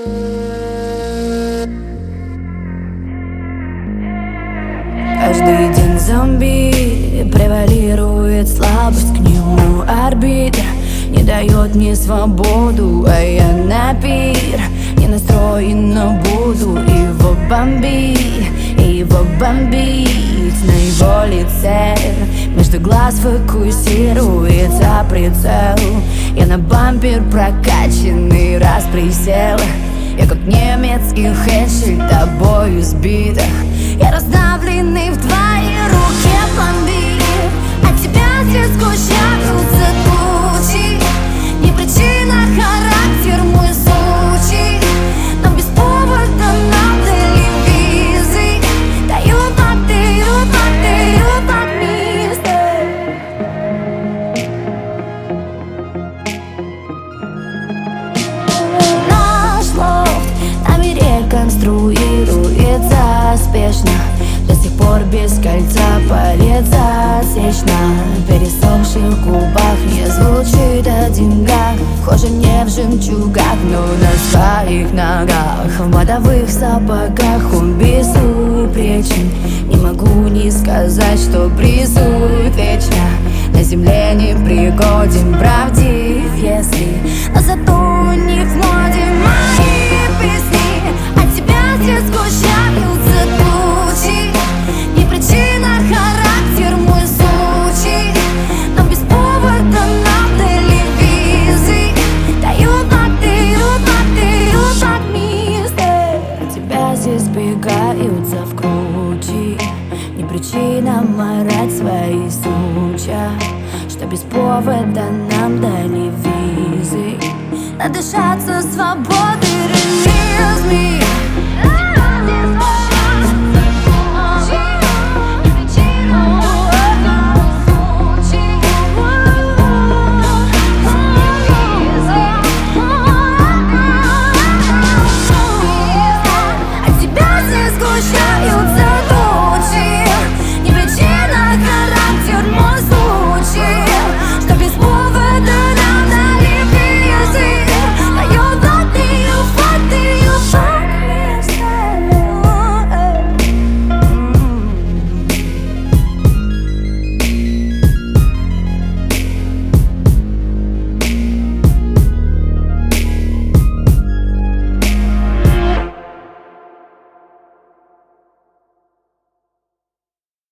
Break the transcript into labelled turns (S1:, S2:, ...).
S1: Каждый день зомби превалирует слабость, к нему арбитр не дает мне свободу, а я на пир не настроен, но буду его бомбить, на его лице между глаз фокусируется прицел. Я на бампер прокачанный раз присел, я как немецкий Хеншель тобою сбита. Я раздавленный в твоей руке пломбир, от тебя здесь сгущаются тучи. Не причина, характер мой сучий, но без повода нам дали визы. Дают под мистер. Наш лофт нами реконструируется спешно, до сих пор без кольца палец засечь на пересохших губах не звучит о деньгах. Вхожи не в жемчугах, но на своих ногах, в модовых сапогах он безупречен. Не могу не сказать, что прессует вечно. На земле не пригоден, правдив, если, но зато не в моде мои песни. От тебя здесь сгущаются тучи. Не причина, характер мой сучий, но без повода нам дали визы. Дают под мистер. От тебя здесь сбегаются в кручи. Не причина морать свои сучья, что без повода нам дали визы. Надышаться свободой, release me.